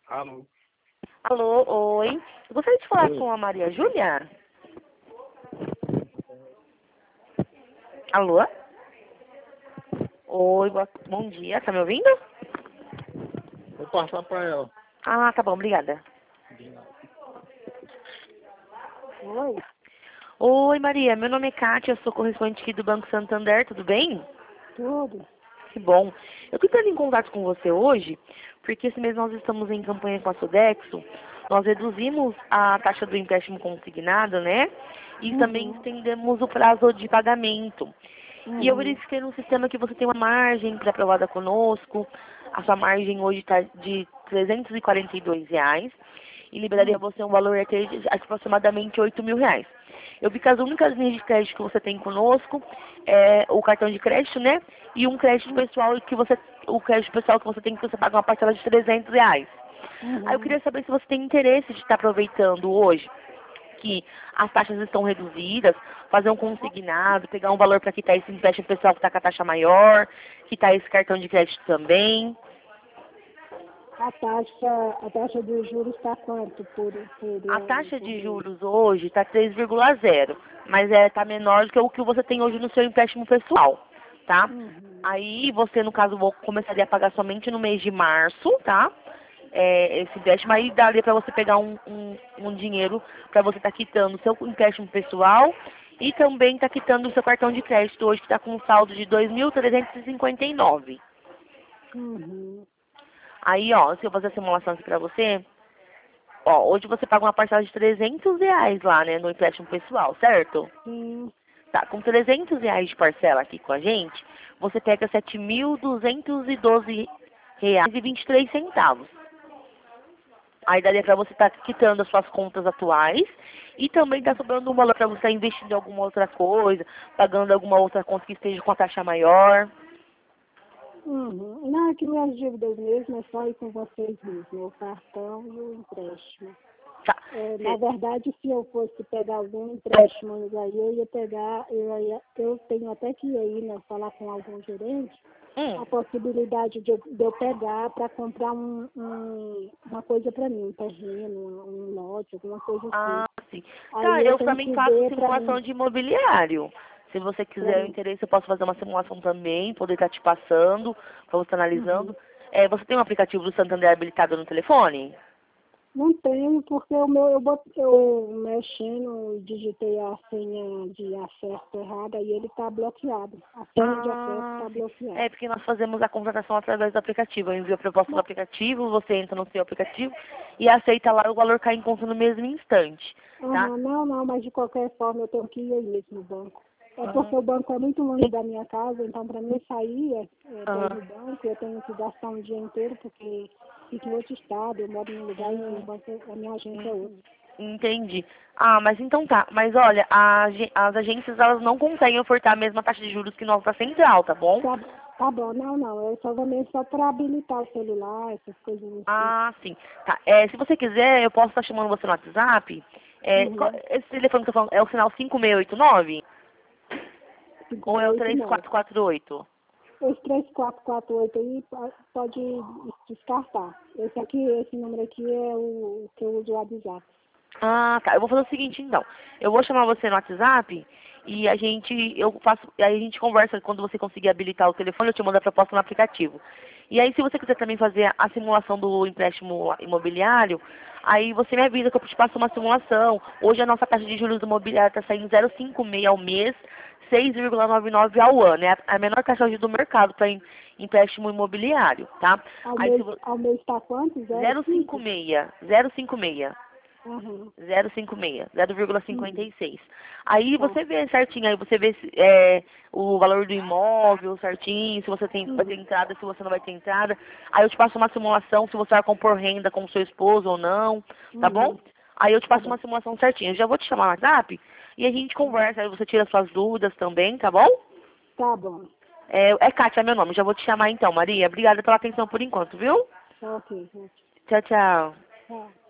Alô? Alô, oi. Eu gostaria de falar Oi. com a Maria Júlia. Alô? Oi, bom dia. Tá me ouvindo? Vou passar pra ela. Ah, tá bom, obrigada. Oi, Oi, Maria. Meu nome é Kátia, eu sou correspondente aqui do Banco Santander, tudo bem? tudo. Que bom. Eu tô entrando em contato com você hoje, porque esse mês nós estamos em campanha com a Sodexo. Nós reduzimos a taxa do empréstimo consignado, né? E também estendemos o prazo de pagamento. E eu verifiquei no sistema que você tem uma margem pré-aprovada conosco. A sua margem hoje está de R$ 342 e liberaria você um valor até de aproximadamente R$ 8.000. Eu vi que as únicas linhas de crédito que você tem conosco é o cartão de crédito, né? E um crédito pessoal o crédito pessoal que você tem que você paga uma parcela de R$ 300. Aí eu queria saber se você tem interesse de estar aproveitando hoje que as taxas estão reduzidas, fazer um consignado, pegar um valor para quitar esse empréstimo pessoal que está com a taxa maior, quitar esse cartão de crédito também. A taxa de juros está quanto A taxa de juros hoje está 3,0, mas está menor do que o que você tem hoje no seu empréstimo pessoal, tá? Aí você, no caso, começaria a pagar somente no mês de março, tá? Esse empréstimo aí daria para você pegar um dinheiro para você estar quitando o seu empréstimo pessoal e também estar quitando o seu cartão de crédito hoje que está com um saldo de 2.359. Aí, ó, se eu fazer a simulação aqui para você, ó, hoje você paga uma parcela de R$ 300 lá, né, no empréstimo pessoal, certo? Sim. Tá, com R$ 300 de parcela aqui com a gente, você pega R$ 7.212,23. Aí daria para você estar quitando as suas contas atuais e também tá sobrando um valor para você estar investindo em alguma outra coisa, pagando alguma outra conta que esteja com a taxa maior. Não, é que minhas dívidas mesmo é só ir com vocês mesmo, o cartão e o empréstimo. Tá. Na verdade, se eu fosse pegar algum empréstimo aí, eu ia pegar, eu tenho até que ir aí, né, falar com algum gerente, a possibilidade de eu pegar para comprar uma coisa para mim, um terreno, um lote, alguma coisa assim. Ah, sim. Aí Tá, eu eu tenho também que faço ver para simulação mim. de imobiliário. Se você quiser o interesse, eu posso fazer uma simulação também, poder estar te passando, para você estar analisando. Você tem um aplicativo do Santander habilitado no telefone? Não tenho, porque eu mexendo, digitei a senha de acesso errada e ele está bloqueado. A senha de acesso está bloqueada. É porque nós fazemos a contratação através do aplicativo. Eu envio a proposta do aplicativo, você entra no seu aplicativo e aceita lá, o valor cai em conta no mesmo instante, tá? Não, mas de qualquer forma eu tenho que ir aí mesmo no banco. É porque o banco é muito longe da minha casa, então para mim sair para ir no banco eu tenho que gastar um dia inteiro porque fico em outro estado, eu moro num lugar e o banco, a minha agência é outra. Entendi. Ah, mas então tá. Mas olha, as agências elas não conseguem ofertar a mesma taxa de juros que nós da Central, tá bom? Tá bom, não, é só para habilitar o celular, essas coisas assim. Ah, sim. Tá. Se você quiser, eu posso estar chamando você no WhatsApp. Esse telefone que eu tô falando é o sinal 5689? Ou é o 3448? Esse 3448 aí pode descartar. Esse número aqui é o que eu uso o WhatsApp. Ah, tá. Eu vou fazer o seguinte, então. Eu vou chamar você no WhatsApp e aí a gente conversa quando você conseguir habilitar o telefone, eu te mando a proposta no aplicativo. E aí, se você quiser também fazer a simulação do empréstimo imobiliário, aí você me avisa que eu te passo uma simulação. Hoje a nossa taxa de juros do imobiliário está saindo 0,56 ao mês, 6,99 ao ano. É a menor taxa hoje do mercado para empréstimo imobiliário, tá? Ao mês está quanto? 0,56. 0,56. 0,56. Aí você vê certinho, aí você vê o valor do imóvel certinho, se você vai ter entrada, se você não vai ter entrada. Aí eu te passo uma simulação, se você vai compor renda com seu esposo ou não, tá bom? Aí eu te passo uma simulação certinha. Eu já vou te chamar no WhatsApp e a gente conversa, aí você tira suas dúvidas também, tá bom? Tá bom. Kátia, é meu nome. Já vou te chamar então, Maria. Obrigada pela atenção por enquanto, viu? Tá ok, gente. Tchau, tchau. Tchau.